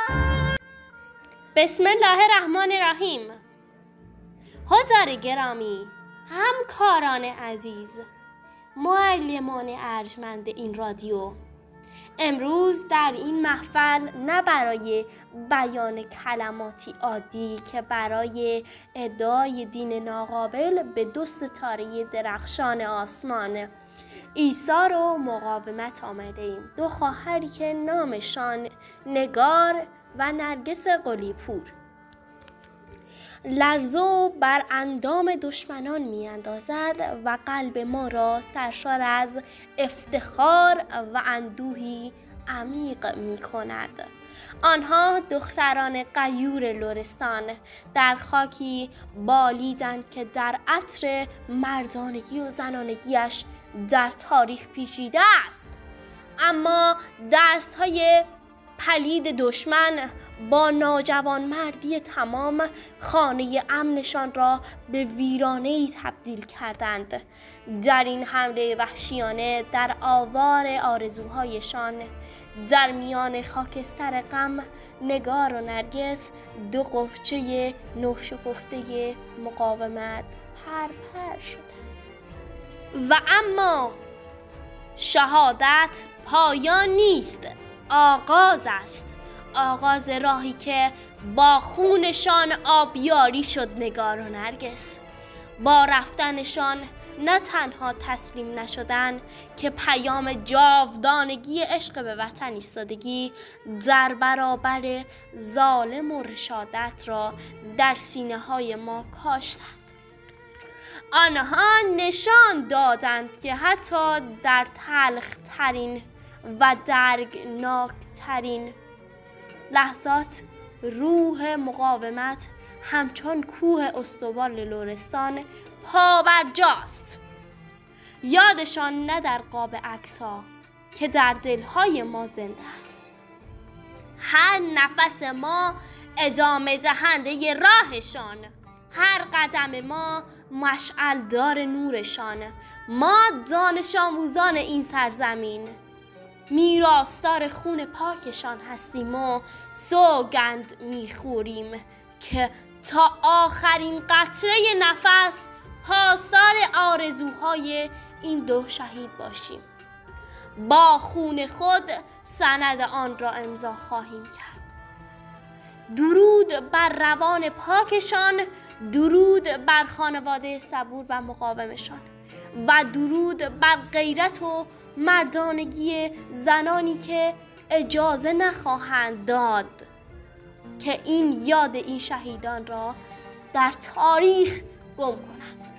بسم الله الرحمن الرحیم. حضار گرامی، همکاران عزیز، معلمان ارجمند این رادیو، امروز در این محفل نه برای بیان کلماتی عادی که برای ادعای دین ناقابل به 2 ستاره درخشان آسمان ایثار و مقاومت آمده ایم. 2 خواهری که نامشان نگار و نرگس قلی‌پور لرزو بر اندام دشمنان می اندازد و قلب ما را سرشار از افتخار و اندوهی عمیق می کند. آنها دختران غیور لرستان در خاکی بالیدند که در عطر مردانگی و زنانگیش در تاریخ پیچیده است، اما دستهای پلید دشمن با ناجوانمردی تمام خانه امنشان را به ویرانه‌ای تبدیل کردند. در این حمله وحشیانه در آوار آرزوهایشان، در میان خاکستر غم، نگار و نرگس 2 قفچه نوشکفته مقاومت پرپر شدند. و اما شهادت پایان نیست، آغاز است. آغاز راهی که با خونشان آبیاری شد نگار و نرگس. با رفتنشان نه تنها تسلیم نشدن که پیام جاودانگی عشق به وطن ایستادگی در برابر ظالم و رشادت را در سینه های ما کاشتند. آنها نشان دادند که حتی در تلخ‌ترین و دردناکترین لحظات روح مقاومت همچون کوه استوار لرستان پابرجاست. یادشان نه در قاب عکس‌ها که در دل‌های ما زنده است. هر نفس ما ادامه دهنده راهشان، هر قدم ما مشعلدار نورشان. ما دانش آموزان این سرزمین میراثدار خون پاکشان هستیم و سوگند میخوریم که تا آخرین قطره نفس پاسدار آرزوهای این 2 شهید باشیم. با خون خود سند آن را امضا خواهیم کرد. درود بر روان پاکشان، درود بر خانواده صبور و مقاومشان و درود بر غیرت و مردانگی زنانی که اجازه نخواهند داد که این یاد این شهیدان را در تاریخ گم کنند.